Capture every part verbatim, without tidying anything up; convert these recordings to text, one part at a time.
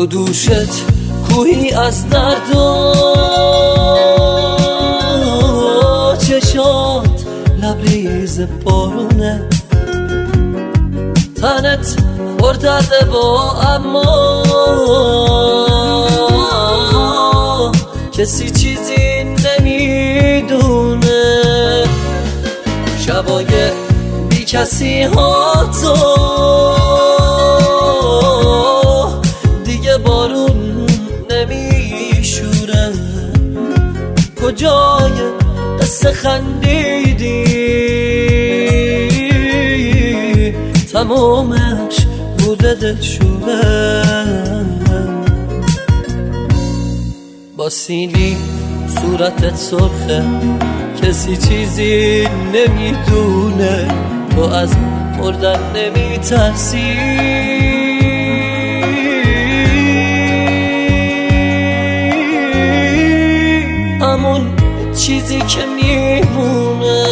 رو دوشت کوهی از درد و چشات لبریز بارونه، تنت پر درده و اما کسی چیزی نمیدونه. شبای بی کسی ها تو دیگه بارون نمیشوره، کجای قصه خندیدی تمامش بوده دلشوره. با سیلی صورتت سرخه، کسی چیزی نمیدونه، تو از مردن نمیترسی. همون چیزی که میمونه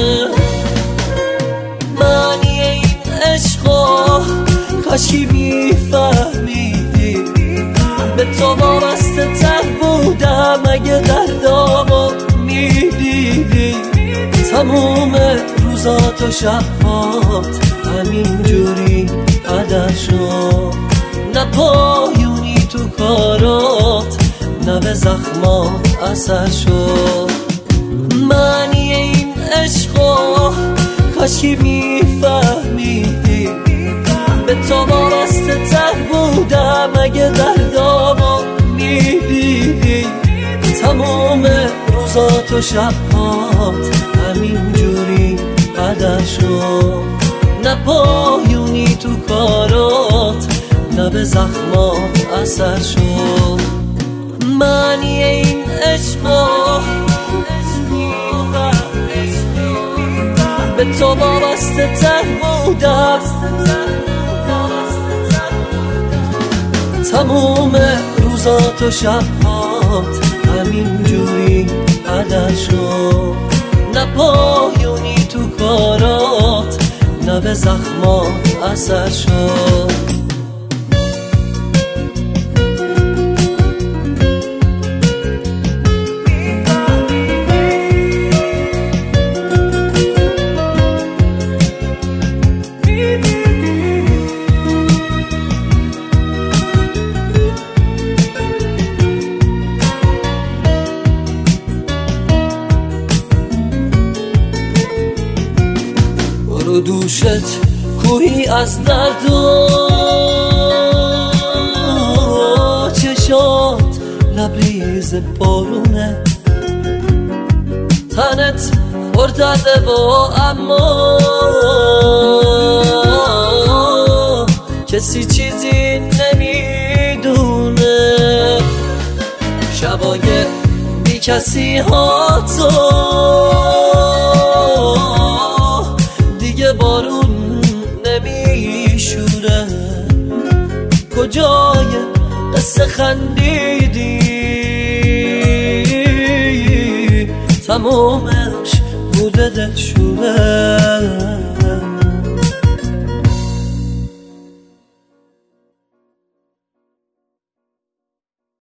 معنی این عشقا، کاشکی میفهمیدی به تو وابسته تر بودم اگه دردامو میدیدی. تموم روزات و شبات همین جوری قدر شد، نه پایونی تو کارات نه به زخمات اثر شد. معنی این عشقا کاشکی میفهمیدی به تو وابسته تر بودم اگه دردامو میدیدی. تموم روزات و شبات همین جوری قدر شد، نه پایونی تو کارات نه به زخمات اثر شد. معنی این عشقا به تو وابسته تر بودم، تموم روزات و شبات همین جوری قدر شد، نه پایونی تو کارات نه به زخمات اثر شد. رو دوشت کوهی از درد و چشات لبریز بارونه، تنت پر درده و اما کسی چیزی نمیدونه. شبای بی کسی ها تو دیگه بارون نمیشوره، کجای قصه خندیدی تمامش بوده دلشوره.